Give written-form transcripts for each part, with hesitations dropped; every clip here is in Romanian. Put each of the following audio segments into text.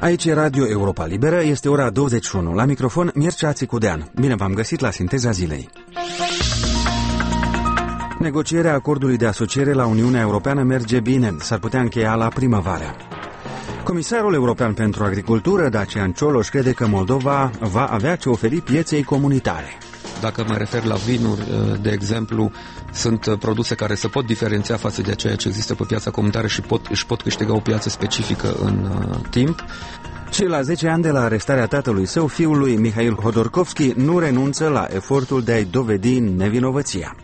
Aici e Radio Europa Liberă, este ora 21. La microfon, Mircea Țicudean. Bine v-am găsit la Sinteza Zilei. Negocierea acordului de asociere la Uniunea Europeană merge bine. S-ar putea încheia la primăvară. Comisarul European pentru Agricultură, Dacian Cioloș, crede că Moldova va avea ce oferi pieței comunitare. Dacă mă refer la vinuri, de exemplu, sunt produse care se pot diferenția față de ceea ce există pe piața comunitară și își pot câștiga o piață specifică în timp. Și la 10 ani de la arestarea tatălui său, fiul lui Mihail Hodorkovski nu renunță la efortul de a-i dovedi nevinovăția.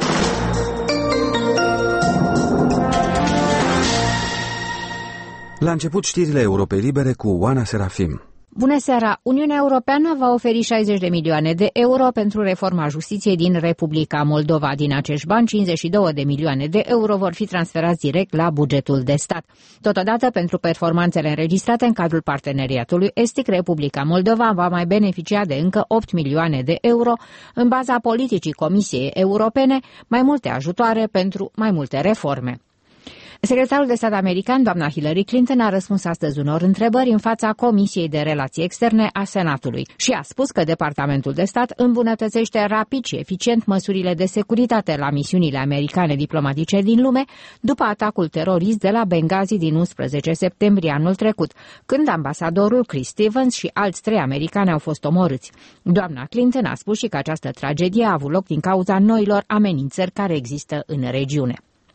La început știrile Europei Libere cu Oana Serafim. Bună seara! Uniunea Europeană va oferi 60 de milioane de euro pentru reforma justiției din Republica Moldova. Din acești bani, 52 de milioane de euro vor fi transferați direct la bugetul de stat. Totodată, pentru performanțele înregistrate în cadrul parteneriatului estic, Republica Moldova va mai beneficia de încă 8 milioane de euro în baza politicii Comisiei Europene, mai multe ajutoare pentru mai multe reforme. Secretarul de stat american, doamna Hillary Clinton, a răspuns astăzi unor întrebări în fața Comisiei de Relații Externe a Senatului și a spus că Departamentul de Stat îmbunătățește rapid și eficient măsurile de securitate la misiunile americane diplomatice din lume după atacul terorist de la Benghazi din 11 septembrie anul trecut, când ambasadorul Chris Stevens și alți 3 americani au fost omorâți. Doamna Clinton a spus și că această tragedie a avut loc din cauza noilor amenințări care există în regiune.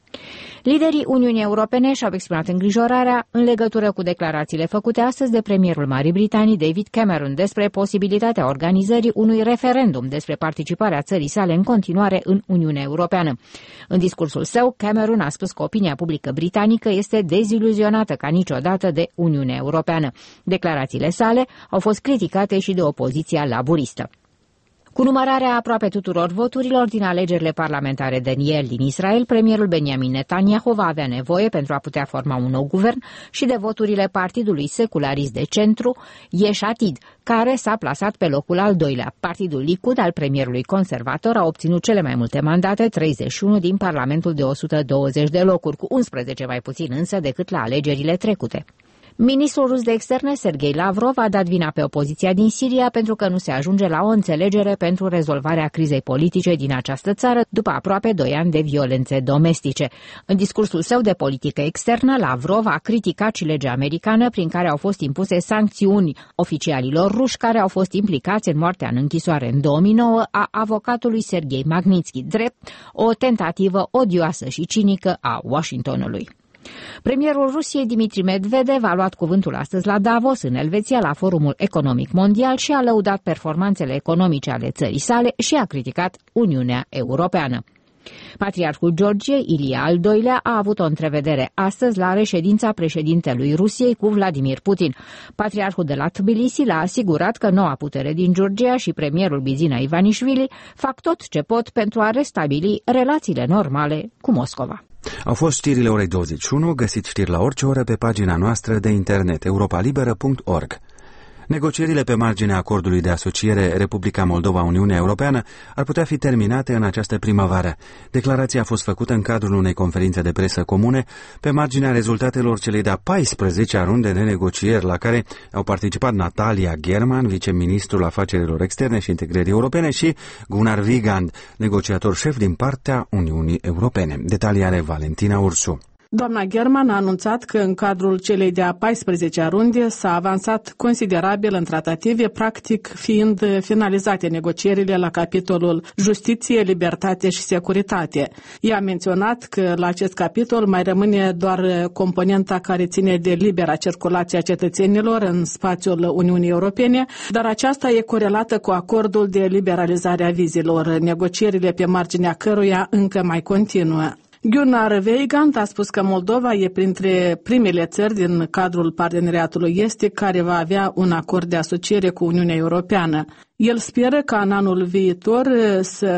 Liderii Uniunii Europene și-au exprimat îngrijorarea în legătură cu declarațiile făcute astăzi de premierul Marii Britanii David Cameron despre posibilitatea organizării unui referendum despre participarea țării sale în continuare în Uniunea Europeană. În discursul său, Cameron a spus că opinia publică britanică este deziluzionată ca niciodată de Uniunea Europeană. Declarațiile sale au fost criticate și de opoziția laburistă. Cu numărarea aproape tuturor voturilor din alegerile parlamentare de ieri din Israel, premierul Benjamin Netanyahu va avea nevoie pentru a putea forma un nou guvern și de voturile partidului secularist de centru, Yesh Atid, care s-a plasat pe locul al doilea. Partidul Likud al premierului conservator a obținut cele mai multe mandate, 31 din Parlamentul de 120 de locuri, cu 11 mai puțin însă decât la alegerile trecute. Ministrul rus de externe, Sergei Lavrov, a dat vina pe opoziția din Siria pentru că nu se ajunge la o înțelegere pentru rezolvarea crizei politice din această țară după aproape 2 ani de violențe domestice. În discursul său de politică externă, Lavrov a criticat și legea americană prin care au fost impuse sancțiuni oficialilor ruși care au fost implicați în moartea în închisoare în 2009 a avocatului Sergei Magnitsky, drept o tentativă odioasă și cinică a Washingtonului. Premierul Rusiei, Dmitri Medvedev, a luat cuvântul astăzi la Davos, în Elveția, la Forumul Economic Mondial și a lăudat performanțele economice ale țării sale și a criticat Uniunea Europeană. Patriarhul Georgiei, Ilie al II-lea, a avut o întrevedere astăzi la reședința președintelui Rusiei cu Vladimir Putin. Patriarhul de la Tbilisi l-a asigurat că noua putere din Georgia și premierul Bizina Ivanișvili fac tot ce pot pentru a restabili relațiile normale cu Moscova. Au fost știrile orei 21, găsiți știri la orice oră pe pagina noastră de internet europalibera.org. Negocierile pe marginea acordului de asociere Republica Moldova-Uniunea Europeană ar putea fi terminate în această primăvară. Declarația a fost făcută în cadrul unei conferințe de presă comune pe marginea rezultatelor celei de-a 14-a runde de negocieri la care au participat Natalia German, viceministrul afacerilor externe și integrării europene, și Gunnar Wigand, negociator șef din partea Uniunii Europene. Detalii are Valentina Ursu. Doamna German a anunțat că în cadrul celei de-a 14-a runde s-a avansat considerabil în tratative, practic fiind finalizate negocierile la capitolul Justiție, Libertate și Securitate. Ea a menționat că la acest capitol mai rămâne doar componenta care ține de libera circulație a cetățenilor în spațiul Uniunii Europene, dar aceasta e corelată cu acordul de liberalizare a vizelor, negocierile pe marginea căruia încă mai continuă. Gunnar Wigand a spus că Moldova e printre primele țări din cadrul parteneriatului estic care va avea un acord de asociere cu Uniunea Europeană. El speră ca în anul viitor să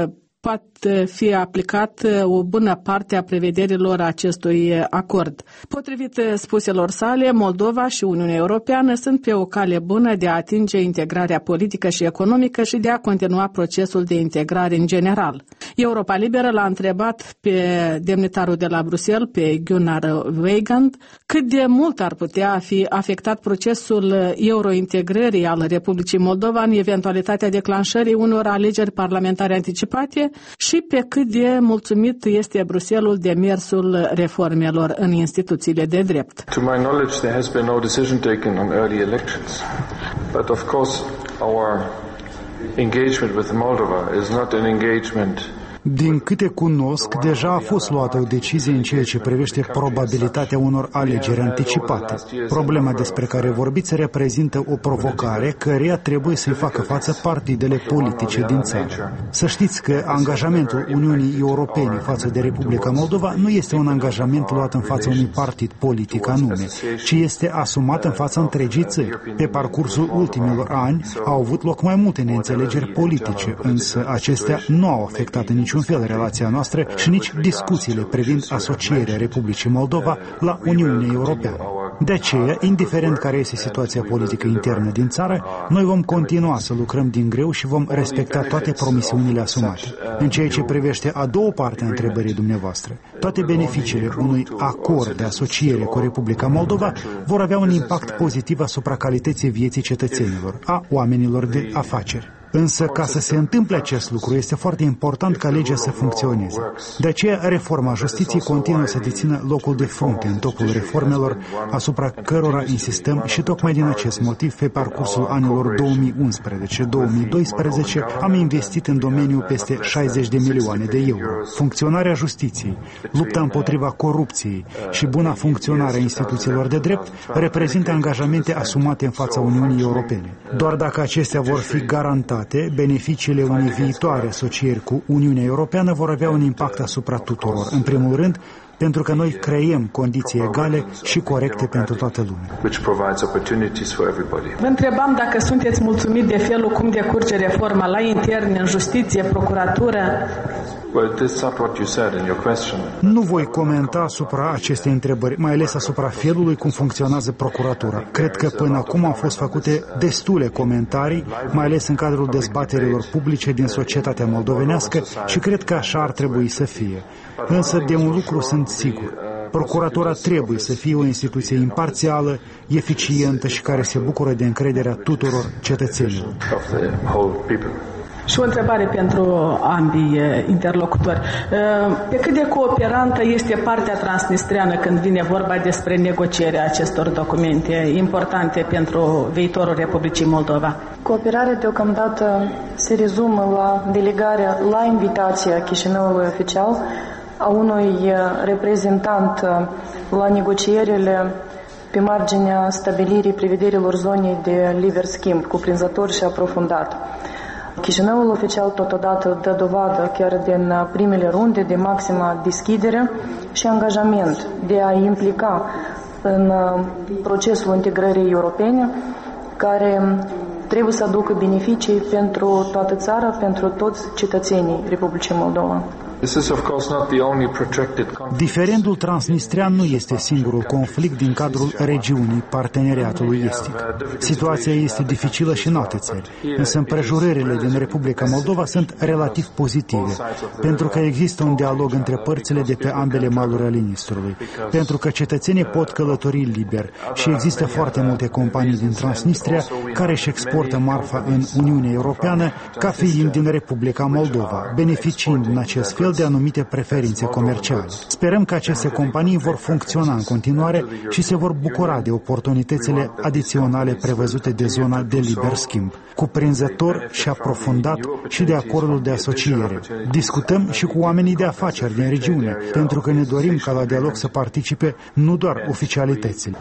poate fi aplicat o bună parte a prevederilor acestui acord. Potrivit spuselor sale, Moldova și Uniunea Europeană sunt pe o cale bună de a atinge integrarea politică și economică și de a continua procesul de integrare în general. Europa Liberă l-a întrebat pe demnitarul de la Bruxelles, pe Gunnar Weigand, cât de mult ar putea fi afectat procesul eurointegrării al Republicii Moldova în eventualitatea declanșării unor alegeri parlamentare anticipate și pe cât de mulțumit este Bruxelles de mersul reformelor în instituțiile de drept. To my knowledge, there has been no decision taken on early elections. But of course, our engagement with Moldova is not an engagement. Din câte cunosc, deja a fost luată o decizie în ceea ce privește probabilitatea unor alegeri anticipate. Problema despre care vorbiți reprezintă o provocare căreia trebuie să-i facă față partidele politice din țară. Să știți că angajamentul Uniunii Europene față de Republica Moldova nu este un angajament luat în fața unui partid politic anume, ci este asumat în fața întregii țări. Pe parcursul ultimilor ani au avut loc mai multe neînțelegeri politice, însă acestea nu au afectat în niciun fel relația noastră și nici discuțiile privind asocierea Republicii Moldova la Uniunea Europeană. De aceea, indiferent care este situația politică internă din țară, noi vom continua să lucrăm din greu și vom respecta toate promisiunile asumate. În ceea ce privește a doua parte a întrebării dumneavoastră, toate beneficiile unui acord de asociere cu Republica Moldova vor avea un impact pozitiv asupra calității vieții cetățenilor, a oamenilor de afaceri. Însă, ca să se întâmple acest lucru, este foarte important ca legea să funcționeze. De aceea, reforma justiției continuă să dețină locul de frunte în topul reformelor asupra cărora insistăm și tocmai din acest motiv, pe parcursul anilor 2011-2012, am investit în domeniu peste 60 de milioane de euro. Funcționarea justiției, lupta împotriva corupției și buna funcționare a instituțiilor de drept reprezintă angajamente asumate în fața Uniunii Europene. Doar dacă acestea vor fi garantate, beneficiile unei viitoare asocieri cu Uniunea Europeană vor avea un impact asupra tuturor. În primul rând, pentru că noi creăm condiții egale și corecte pentru toată lumea. Vă întrebam dacă sunteți mulțumit de felul cum decurge reforma la interne, în justiție, procuratură. Nu voi comenta asupra acestei întrebări, mai ales asupra felului cum funcționează procuratura. Cred că până acum au fost făcute destule comentarii, mai ales în cadrul dezbaterilor publice din societatea moldovenească și cred că așa ar trebui să fie. Însă de un lucru sunt sigur. Procuratura trebuie să fie o instituție imparțială, eficientă și care se bucură de încrederea tuturor cetățenilor. Și o întrebare pentru ambii interlocutori. Pe cât de cooperantă este partea transnistreană când vine vorba despre negocierea acestor documente importante pentru viitorul Republicii Moldova? Cooperarea deocamdată se rezumă la delegarea la invitația Chișinăului oficial a unui reprezentant la negocierile pe marginea stabilirii prevederilor zonei de liber schimb, cuprinzător și aprofundat. Chișinăul oficial totodată dă dovadă chiar din primele runde de maximă deschidere și angajament de a implica în procesul integrării europene, care trebuie să aducă beneficii pentru toată țara, pentru toți cetățenii Republicii Moldova. Diferendul transnistrean nu este singurul conflict din cadrul regiunii parteneriatului estic. Situația este dificilă și în alte țări, însă împrejurările din Republica Moldova sunt relativ pozitive, pentru că există un dialog între părțile de pe ambele maluri ale Nistrului, pentru că cetățenii pot călători liber și există foarte multe companii din Transnistria care își exportă marfa în Uniunea Europeană ca fiind din Republica Moldova, beneficiind în acest fel de anumite preferințe comerciale. Sperăm că aceste companii vor funcționa în continuare și se vor bucura de oportunitățile adiționale prevăzute de zona de liber schimb, cuprinzător și aprofundat și de acordul de asociere. Discutăm și cu oamenii de afaceri din regiune, pentru că ne dorim ca la dialog să participe nu doar oficialitățile.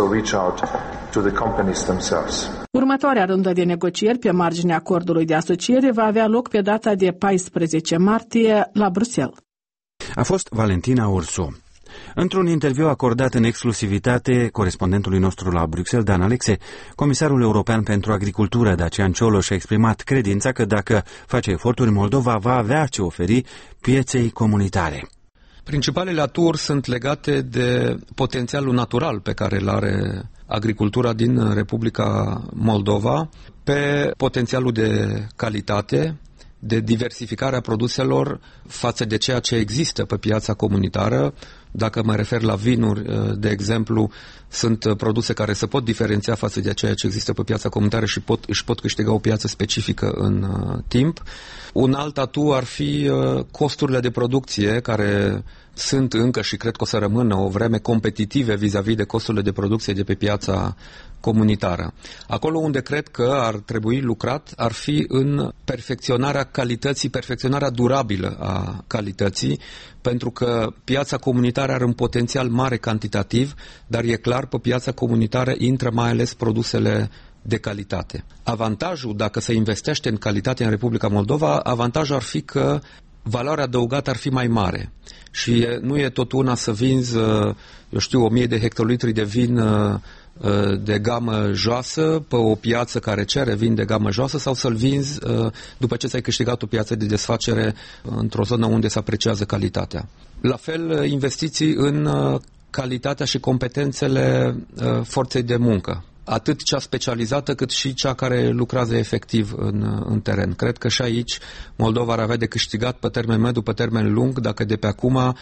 Următoarea rundă de negocieri pe marginea acordului de asociere va avea loc pe data de 14 martie la Bruxelles. A fost Valentina Ursu. Într-un interviu acordat în exclusivitate corespondentului nostru la Bruxelles, Dan Alexe, comisarul european pentru agricultură, Dacian Cioloș, a exprimat credința că dacă face eforturi, Moldova va avea ce oferi pieței comunitare. Principalele aturi sunt legate de potențialul natural pe care îl are agricultura din Republica Moldova, pe potențialul de calitate, de diversificarea produselor față de ceea ce există pe piața comunitară. Dacă mă refer la vinuri, de exemplu, sunt produse care se pot diferenția față de ceea ce există pe piața comunitară și își pot câștiga o piață specifică în timp. Un alt atu ar fi costurile de producție, care sunt încă și cred că o să rămână o vreme competitive vis-a-vis de costurile de producție de pe piața comunitară. Acolo unde cred că ar trebui lucrat ar fi în perfecționarea calității, perfecționarea durabilă a calității, pentru că piața comunitară are un potențial mare cantitativ, dar e clar, pe piața comunitară intră mai ales produsele de calitate. Avantajul, dacă se investește în calitate în Republica Moldova, avantajul ar fi că valoarea adăugată ar fi mai mare. Și nu e tot una să vinzi, 1000 de hectolitri de vin de gamă joasă pe o piață care cere vin de gamă joasă, sau să-l vinzi după ce ți-ai câștigat o piață de desfacere într-o zonă unde se apreciază calitatea. La fel, investiții în calitatea și competențele forței de muncă, atât cea specializată cât și cea care lucrează efectiv în teren. Cred că și aici Moldova ar avea de câștigat pe termen mediu, pe termen lung, dacă de pe acum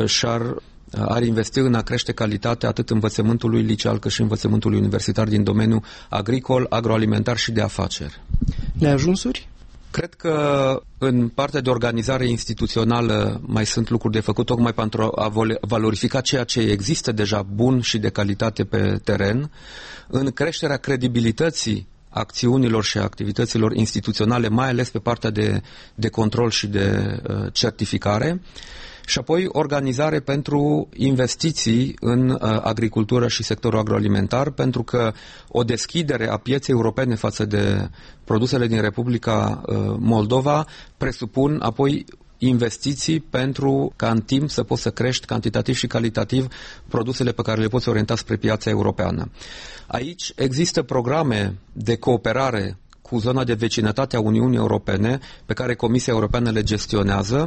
ar investi în a crește calitatea atât învățământului liceal cât și învățământului universitar din domeniul agricol, agroalimentar și de afaceri. Neajunsuri? Cred că în partea de organizare instituțională mai sunt lucruri de făcut, tocmai pentru a valorifica ceea ce există deja bun și de calitate pe teren, în creșterea credibilității acțiunilor și activităților instituționale, mai ales pe partea de control și de certificare, și apoi organizare pentru investiții în agricultură și sectorul agroalimentar, pentru că o deschidere a pieței europene față de produsele din Republica Moldova presupun apoi investiții pentru ca în timp să poți să crești cantitativ și calitativ produsele pe care le poți orienta spre piața europeană. Aici există programe de cooperare cu zona de vecinătate a Uniunii Europene pe care Comisia Europeană le gestionează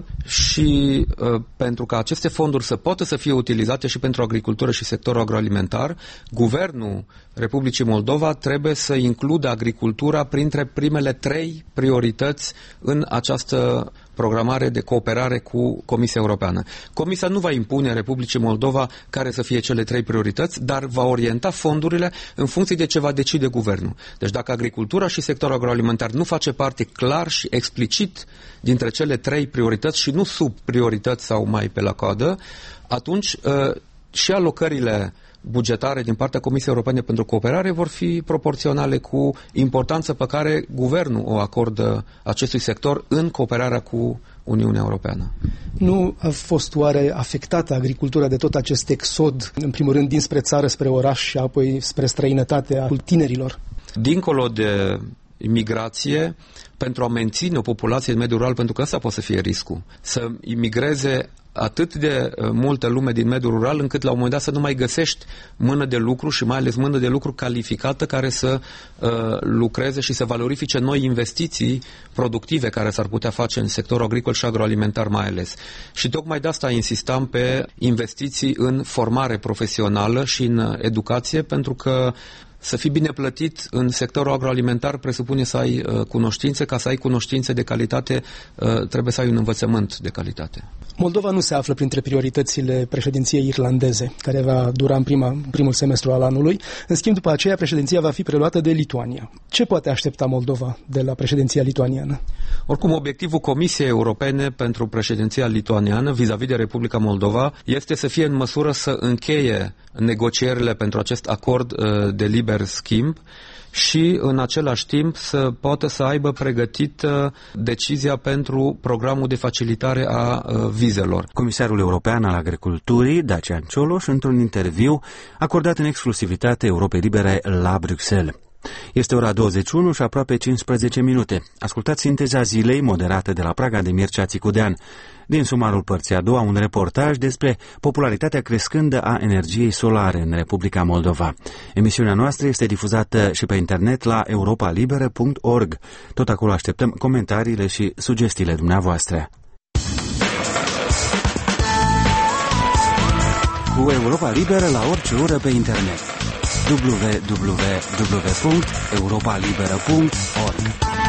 și pentru ca aceste fonduri să poată să fie utilizate și pentru agricultură și sectorul agroalimentar, Guvernul Republicii Moldova trebuie să includă agricultura printre primele 3 priorități în această programare de cooperare cu Comisia Europeană. Comisia nu va impune Republicii Moldova care să fie cele 3 priorități, dar va orienta fondurile în funcție de ce va decide Guvernul. Deci dacă agricultura și sectorul agroalimentar nu face parte clar și explicit dintre cele 3 priorități și nu sub priorități sau mai pe la coadă, atunci și alocările bugetare din partea Comisiei Europene pentru Cooperare vor fi proporționale cu importanța pe care Guvernul o acordă acestui sector în cooperarea cu Uniunea Europeană. Nu a fost oare afectată agricultura de tot acest exod, în primul rând dinspre țară, spre oraș și apoi spre străinătatea tinerilor? Dincolo de imigrație, pentru a menține o populație în mediul rural, pentru că ăsta poate să fie riscul, să imigreze atât de multă lume din mediul rural, încât la un moment dat să nu mai găsești mână de lucru și mai ales mână de lucru calificată care să lucreze și să valorifice noi investiții productive care s-ar putea face în sectorul agricol și agroalimentar mai ales. Și tocmai de asta insistam pe investiții în formare profesională și în educație, pentru că să fii bine plătit în sectorul agroalimentar presupune să ai cunoștințe. Ca să ai cunoștințe de calitate, trebuie să ai un învățământ de calitate. Moldova nu se află printre prioritățile președinției irlandeze, care va dura în primul semestru al anului. În schimb, după aceea, președinția va fi preluată de Lituania. Ce poate aștepta Moldova de la președinția lituaniană? Oricum, obiectivul Comisiei Europene pentru președinția lituaniană vis-a-vis de Republica Moldova este să fie în măsură să încheie negocierile pentru acest acord de liber schimb și în același timp să poată să aibă pregătită decizia pentru programul de facilitare a vizelor. Comisarul European al Agriculturii, Dacian Cioloș, într-un interviu acordat în exclusivitate Europei Libere la Bruxelles. Este ora 21 și aproape 15 minute. Ascultați sinteza zilei moderată de la Praga de Mircea Țicudean. Din sumarul părții a doua, un reportaj despre popularitatea crescândă a energiei solare în Republica Moldova. Emisiunea noastră este difuzată și pe internet la europalibera.org. Tot acolo așteptăm comentariile și sugestiile dumneavoastră. Cu Europa Liberă la orice oră pe internet. www.europalibera.org.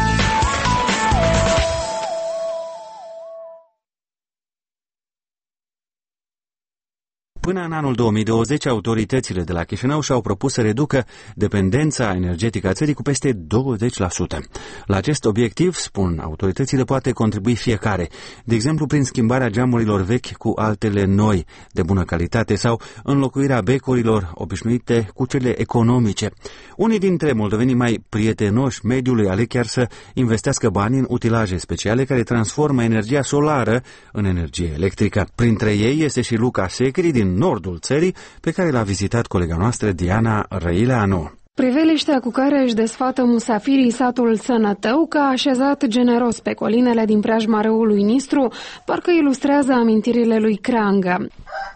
Până în anul 2020, autoritățile de la Chișinău și-au propus să reducă dependența energetică a țării cu peste 20%. La acest obiectiv, spun autoritățile, poate contribui fiecare, de exemplu prin schimbarea geamurilor vechi cu altele noi, de bună calitate, sau înlocuirea becurilor obișnuite cu cele economice. Unii dintre moldovenii mai prietenoși mediului aleg chiar să investească bani în utilaje speciale care transformă energia solară în energie electrică. Printre ei este și Luca Secri din nordul țării, pe care l-a vizitat colega noastră Diana Răileanu. Priveliștea cu care își desfată musafirii satul Sănătăuca, așezat generos pe colinele din preajma râului Nistru, parcă ilustrează amintirile lui Creangă.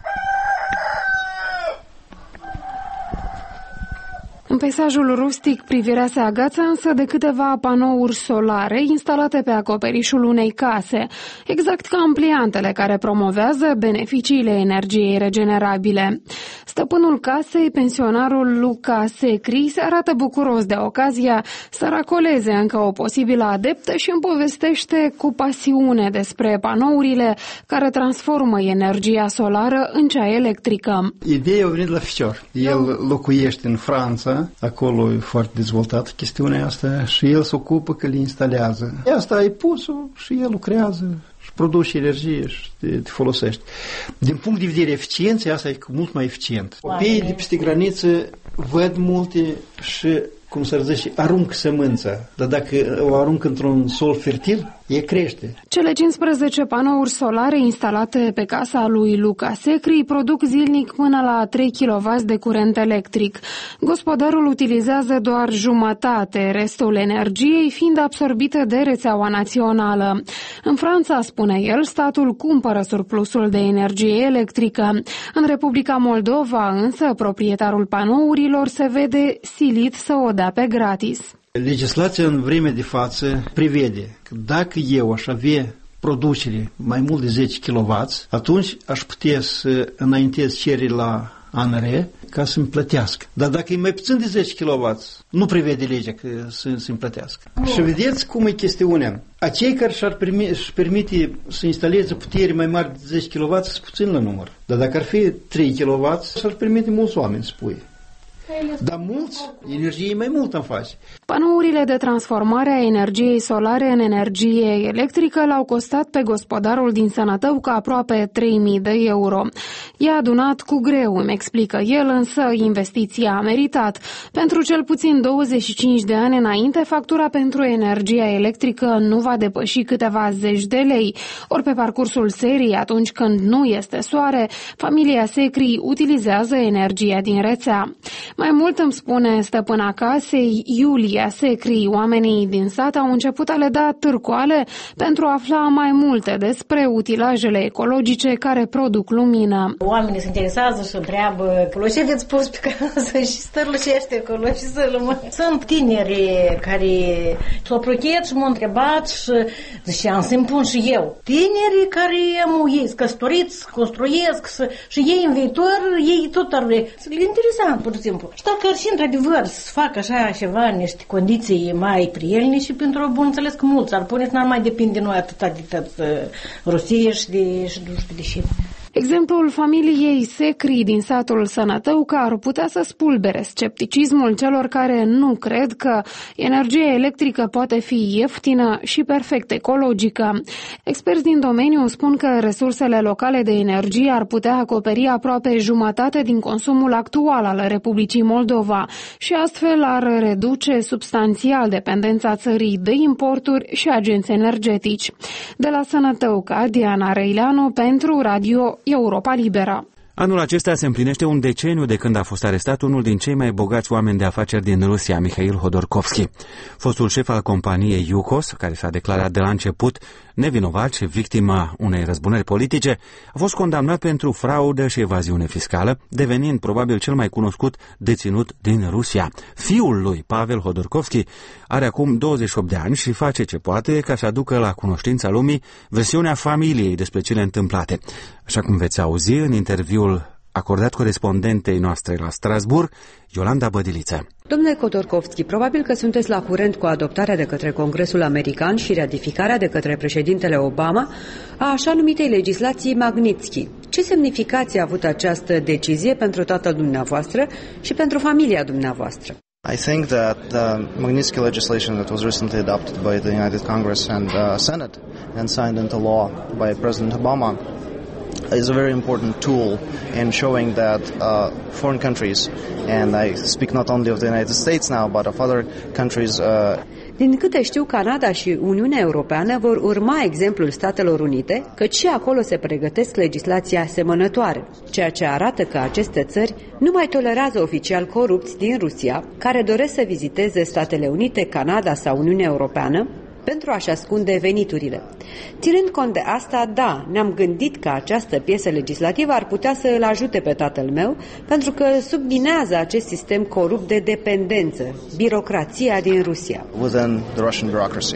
În peisajul rustic, privirea se agață însă de câteva panouri solare instalate pe acoperișul unei case, exact ca ampliantele care promovează beneficiile energiei regenerabile. Stăpânul casei, pensionarul Luca Secri, se arată bucuros de ocazia să racoleze încă o posibilă adeptă și îmi povestește cu pasiune despre panourile care transformă energia solară în cea electrică. Ideea a venit la ficior. El locuiește în Franța, acolo e foarte dezvoltată chestiunea asta și el se ocupă că le instalează. Asta ai pus-o și el lucrează și produce energie și te folosești. Din punct de vedere eficienței, asta e mult mai eficient. Copiii de peste graniță văd multe și, cum s-ar zice, arunc sămânța, dar dacă o arunc într-un sol fertil, e crește. Cele 15 panouri solare instalate pe casa lui Luca Secri produc zilnic până la 3 kW de curent electric. Gospodarul utilizează doar jumătate, restul energiei fiind absorbită de rețeaua națională. În Franța, spune el, statul cumpără surplusul de energie electrică. În Republica Moldova, însă, proprietarul panourilor se vede silit să o dea pe gratis. Legislația în vremea de față prevede că dacă eu aș avea producere mai mult de 10 kW, atunci aș putea să înaintez cereri la ANRE ca să-mi plătească. Dar dacă e mai puțin de 10 kW, nu prevede legea că să-mi plătească. Și vedeți cum e chestiunea. Acei care își permite să instaleze putere mai mari de 10 kW sunt puțin la număr. Dar dacă ar fi 3 kW, și-ar permite mulți oameni să pui. Dar mulți, energie mai mult în face. Panourile de transformare a energiei solare în energie electrică l-au costat pe gospodarul din Sănătăuca aproape 3.000 de euro. I-a adunat cu greu, îmi explică el, însă investiția a meritat. Pentru cel puțin 25 de ani înainte, factura pentru energia electrică nu va depăși câteva zeci de lei. Ori pe parcursul serii, atunci când nu este soare, familia Secri utilizează energia din rețea. Mai mult, îmi spune stăpâna casei, Iulia Secri, oamenii din sat au început a le da târcoale pentru a afla mai multe despre utilajele ecologice care produc lumină. Oamenii se interesează și întreabă ce aveți pus pe casă și stărlucește acolo și sunt tineri care s-au prochet și m-au întrebat și ziceam să-mi pun și eu. Tineri care am ei căsătoriți, construiesc și ei în viitor, ei tot ar e interesant, pur și simplu. Și dacă ar și într-adevăr să facă așa ceva, niște condiții mai prielnice pentru, bun înțeles că mulți ar pune, n-ar mai depinde de noi atâta de Rusie și de nu știu de ce. Exemplul familiei Secri din satul Sănătăuca ar putea să spulbere scepticismul celor care nu cred că energia electrică poate fi ieftină și perfect ecologică. Experți din domeniu spun că resursele locale de energie ar putea acoperi aproape jumătate din consumul actual al Republicii Moldova și astfel ar reduce substanțial dependența țării de importuri și agenți energetici. De la Sănătăuca, Diana Răileanu pentru Radio Europa Liberă. Anul acesta se împlinește un deceniu de când a fost arestat unul din cei mai bogați oameni de afaceri din Rusia, Mikhail Hodorkovski. Fostul șef al companiei Yukos, care s-a declarat de la început nevinovat și victima unei răzbunări politice, a fost condamnat pentru fraudă și evaziune fiscală, devenind probabil cel mai cunoscut deținut din Rusia. Fiul lui, Pavel Hodorkovski, are acum 28 de ani și face ce poate ca să aducă la cunoștința lumii versiunea familiei despre cele întâmplate. Așa cum veți auzi în interviul acordat corespondentei noastre la Strasbourg, Iolanda Bădiliță. Domnule Hodorkovski, probabil că sunteți la curent cu adoptarea de către Congresul American și ratificarea de către președintele Obama a așa numitei legislații Magnitsky. Ce semnificație a avut această decizie pentru tatăl dumneavoastră și pentru familia dumneavoastră? I think that the Magnitsky legislation that was recently adopted by the United Congress and Senate and signed into law by President Obama is a very important tool in showing that foreign countries, and I speak not only of the United States now, but of other countries. Din câte știu, Canada și Uniunea Europeană vor urma exemplul Statelor Unite, căci și acolo se pregătesc legislații asemănătoare, ceea ce arată că aceste țări nu mai tolerează oficiali corupți din Rusia care doresc să viziteze Statele Unite, Canada sau Uniunea Europeană pentru a-și ascunde veniturile. Ținând cont de asta, da, ne-am gândit că această piesă legislativă ar putea să îl ajute pe tatăl meu, pentru că subminează acest sistem corupt de dependență, birocrația din Rusia. Within the Russian bureaucracy.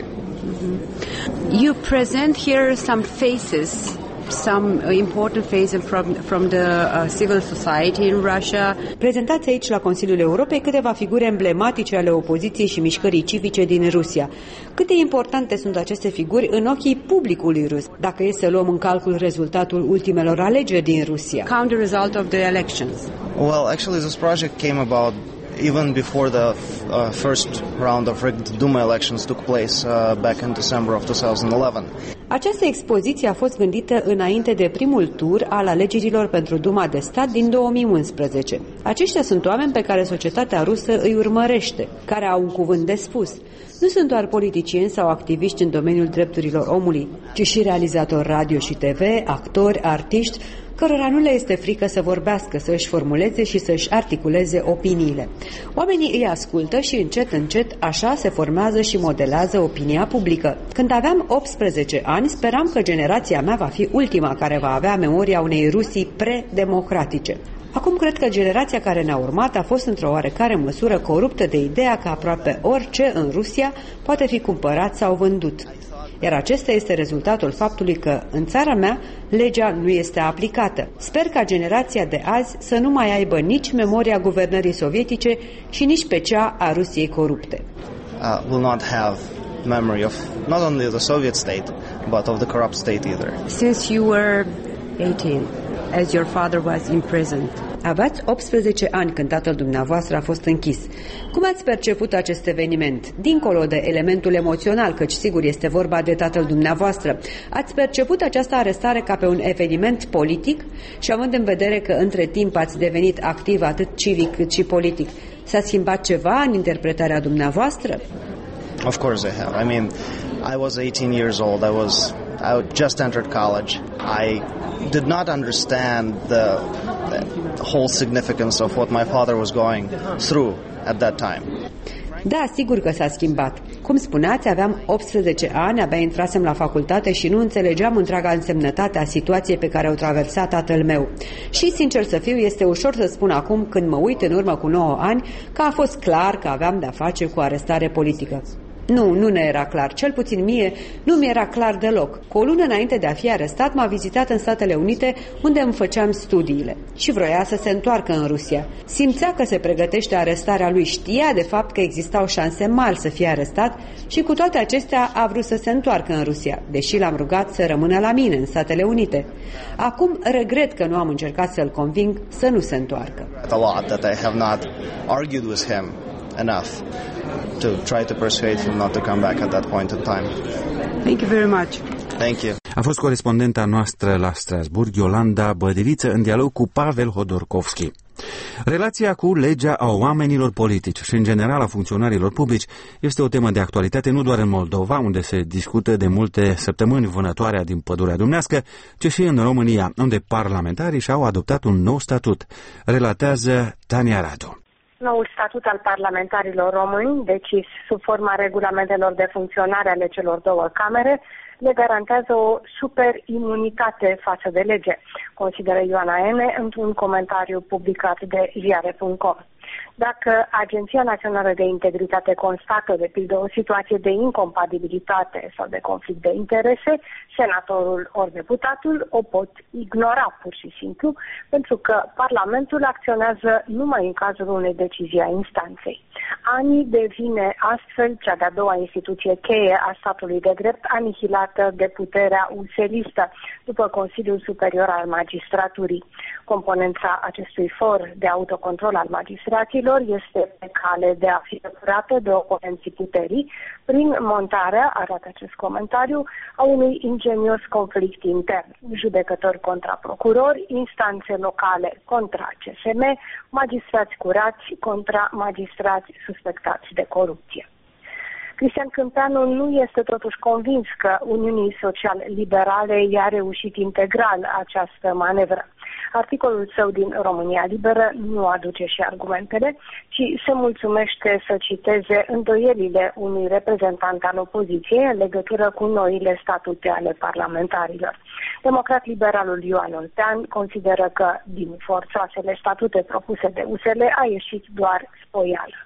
You present here some faces, some important faces from the civil society in Russia. Prezentați aici la Consiliul Europei câteva figuri emblematice ale opoziției și mișcării civice din Rusia. Cât de importante sunt aceste figuri în ochii publicului rus, dacă e să luăm în calcul rezultatul ultimelor alegeri din Rusia? Count the result of the elections. Well, actually this project came about even before the first round of rigged Duma elections took place back in December of 2011. Această expoziție a fost gândită înainte de primul tur al alegerilor pentru Duma de stat din 2011. Aceștia sunt oameni pe care societatea rusă îi urmărește, care au un cuvânt de spus. Nu sunt doar politicieni sau activiști în domeniul drepturilor omului, ci și realizatori radio și TV, actori, artiști, cărora nu le este frică să vorbească, să își formuleze și să își articuleze opiniile. Oamenii îi ascultă și încet, încet, așa se formează și modelează opinia publică. Când aveam 18 ani, speram că generația mea va fi ultima care va avea memoria unei Rusii pre-democratice. Acum cred că generația care ne-a urmat a fost într-o oarecare măsură coruptă de ideea că aproape orice în Rusia poate fi cumpărat sau vândut. Iar acesta este rezultatul faptului că, în țara mea, legea nu este aplicată. Sper ca generația de azi să nu mai aibă nici memoria guvernării sovietice și nici pe cea a Rusiei corupte. Will not have memory of not only the Soviet state, but of the corrupt state either. Since you were 18, as your father was imprisoned. Aveați 18 ani când tatăl dumneavoastră a fost închis. Cum ați perceput acest eveniment? Dincolo de elementul emoțional, căci sigur este vorba de tatăl dumneavoastră, ați perceput această arestare ca pe un eveniment politic? Și având în vedere că între timp ați devenit activ atât civic cât și politic, s-a schimbat ceva în interpretarea dumneavoastră? Of course I have. I mean, I was 18 years old. I just entered college. I did not understand the whole significance of what my father was going through at that time. Da, sigur că s-a schimbat. Cum spuneați, aveam 18 ani, abia intrasem la facultate și nu înțelegeam întreaga însemnătate a situației pe care o traversa tatăl meu. Și, sincer să fiu, este ușor să spun acum, când mă uit în urmă cu 9 ani, că a fost clar că aveam de-a face cu arestare politică. Nu ne era clar, cel puțin mie nu mi era clar deloc. Cu o lună înainte de a fi arestat, m-a vizitat în Statele Unite, unde îmi făceam studiile. Și vroia să se întoarcă în Rusia. Simțea că se pregătește arestarea lui, știa de fapt că existau șanse mari să fie arestat și cu toate acestea a vrut să se întoarcă în Rusia, deși l-am rugat să rămână la mine în Statele Unite. Acum regret că nu am încercat să-l conving să nu se întoarcă. A lot that I have not argued with him enough to try to persuade him not to come back at that point in time. Thank you very much. Thank you. A fost corespondenta noastră la Strasbourg, Iolanda Bădiliță, în dialog cu Pavel Hodorkovski. Relația cu legea a oamenilor politici și, în general, a funcționarilor publici este o temă de actualitate nu doar în Moldova, unde se discută de multe săptămâni vânătoarea din Pădurea Dumnească, ci și în România, unde parlamentarii și-au adoptat un nou statut, relatează Tania Radu. Noul statut al parlamentarilor români, decis sub forma regulamentelor de funcționare ale celor două camere, le garantează o superimunitate față de lege, consideră Ioana Ene într-un comentariu publicat de ziare.com. Dacă Agenția Națională de Integritate constată, de pildă, o situație de incompatibilitate sau de conflict de interese, senatorul ori deputatul o pot ignora pur și simplu, pentru că Parlamentul acționează numai în cazul unei decizii a instanței. ANI devine astfel cea de-a doua instituție cheie a statului de drept, anihilată de puterea uselistă, după Consiliul Superior al Magistraturii. Componența acestui for de autocontrol al magistraților este pe cale de a fi apărată de oponenții puterii prin montarea, arată acest comentariu, a unui ingenios conflict intern, judecători contra procurori, instanțe locale contra CSM, magistrați curați contra magistrați suspectați de corupție. Cristian Câmpeanu nu este totuși convins că Uniunii Social-Liberale i-a reușit integral această manevră. Articolul său din România Liberă nu aduce și argumentele, ci se mulțumește să citeze îndoielile unui reprezentant al opoziției în legătură cu noile statute ale parlamentarilor. Democrat-liberalul Ioan Oltean consideră că din forțoasele statute propuse de USL a ieșit doar spoială.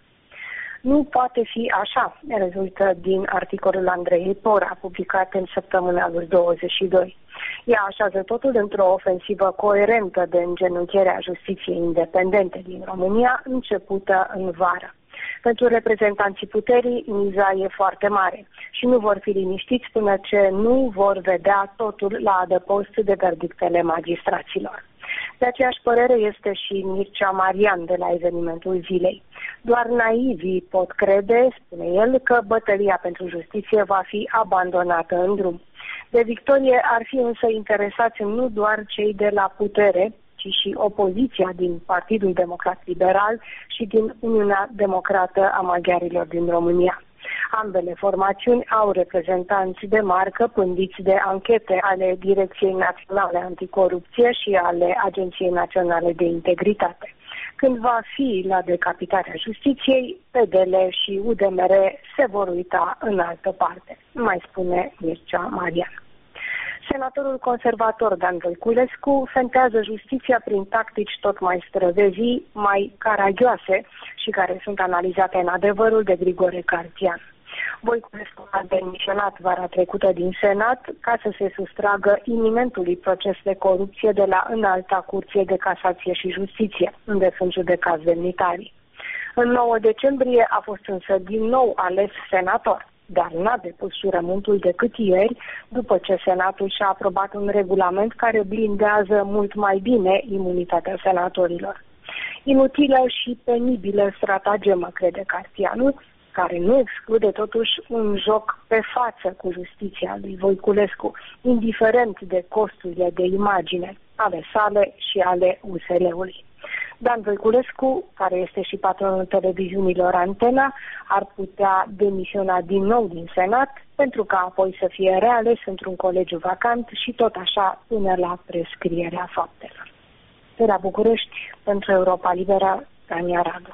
Nu poate fi așa, rezultă din articolul Andrei Pora, publicat în săptămâna lui 22. Ea așează totul într-o ofensivă coerentă de îngenunchiere a justiției independente din România, începută în vară. Pentru reprezentanții puterii, miza e foarte mare și nu vor fi liniștiți până ce nu vor vedea totul la adăpost de verdictele magistraților. De aceeași părere este și Mircea Marian de la evenimentul zilei. Doar naivii pot crede, spune el, că bătălia pentru justiție va fi abandonată în drum. De victorie ar fi însă interesați nu doar cei de la putere, ci și opoziția din Partidul Democrat Liberal și din Uniunea Democrată a Maghiarilor din România. Ambele formațiuni au reprezentanți de marcă pândiți de anchete ale Direcției Naționale Anticorupție și ale Agenției Naționale de Integritate. Când va fi la decapitarea justiției, PDL și UDMR se vor uita în altă parte, mai spune Mircea Marian. Senatorul conservator Dan Voiculescu fentează justiția prin tactici tot mai străvezii, mai caragioase și care sunt analizate în Adevărul de Grigore Cartian. Voiculescu a demisionat vara trecută din Senat ca să se sustragă iminentului proces de corupție de la Înalta Curție de Casație și Justiție, unde sunt judecați demnitarii. În 9 decembrie a fost însă din nou ales senator, dar n-a depus jurământul decât ieri, după ce Senatul și-a aprobat un regulament care blindează mult mai bine imunitatea senatorilor. Inutilă și penibilă stratagemă, crede Cartianul, care nu exclude totuși un joc pe față cu justiția lui Voiculescu, indiferent de costurile de imagine ale sale și ale USL-ului. Dan Voiculescu, care este și patronul televiziunilor Antena, ar putea demisiona din nou din Senat, pentru ca apoi să fie reales într-un colegiu vacant și tot așa până la prescrierea faptelor. De la București, pentru Europa Liberă, Tania Radu.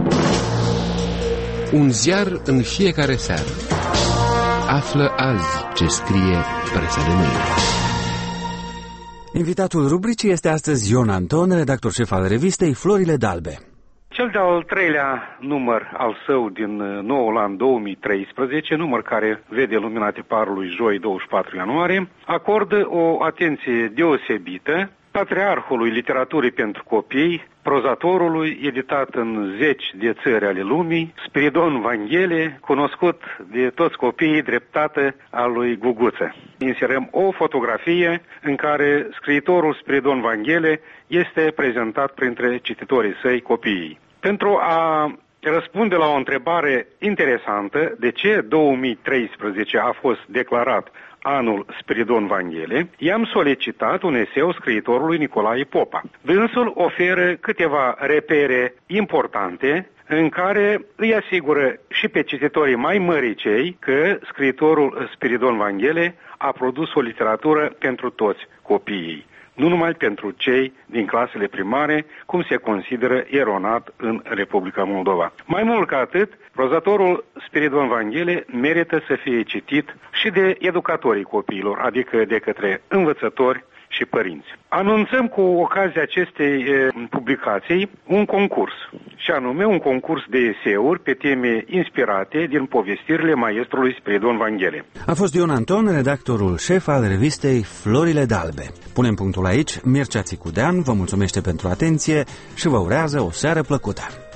Un ziar în fiecare seară. Află azi ce scrie presa de mâine. Invitatul rubricii este astăzi Ion Anton, redactor șef al revistei Florile d'Albe. Cel de-al treilea număr al său din noul an 2013, număr care vede lumina tiparului joi 24 ianuarie, acordă o atenție deosebită patriarhului literaturii pentru copii, prozatorului, editat în 10 de țări ale lumii, Spiridon Vanghele, cunoscut de toți copiii drept tată al lui Guguță. Inserăm o fotografie în care scriitorul Spiridon Vanghele este prezentat printre cititorii săi copiii. Pentru a răspunde la o întrebare interesantă, de ce 2013 a fost declarat anul Spiridon Vanghele, i-am solicitat un eseu scriitorului Nicolae Popa. Dânsul oferă câteva repere importante în care îi asigură și pe cititorii mai măricei că scriitorul Spiridon Vanghele a produs o literatură pentru toți copiii, nu numai pentru cei din clasele primare, cum se consideră eronat în Republica Moldova. Mai mult ca atât, prozatorul Spiridon Vanghele merită să fie citit și de educatorii copiilor, adică de către învățători și părinți. Anunțăm cu ocazia acestei publicații un concurs, și anume un concurs de eseuri pe teme inspirate din povestirile maestrului Spiridon Vanghele. A fost Ion Anton, redactorul șef al revistei Florile d'Albe. Punem punctul aici. Mircea Țicudean vă mulțumește pentru atenție și vă urează o seară plăcută.